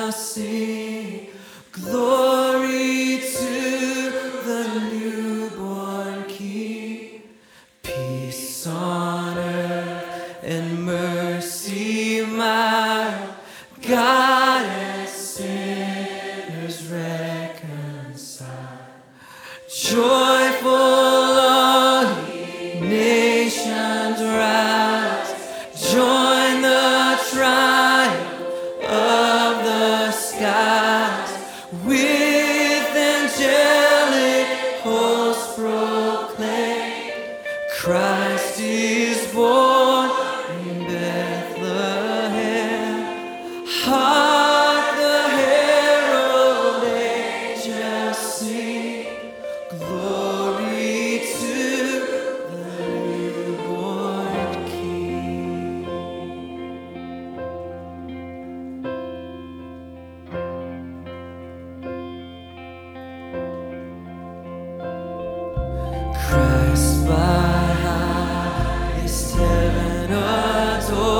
sing glory to the newborn King. Peace on earth and mercy mild, God and sinners reconciled. Joyful all ye nations rise, join the triumph of the skies, with angelic hosts proclaim, Christ is born in Bethlehem. Hark the herald angels sing, glory to the newborn King. Christ by highest heaven adored,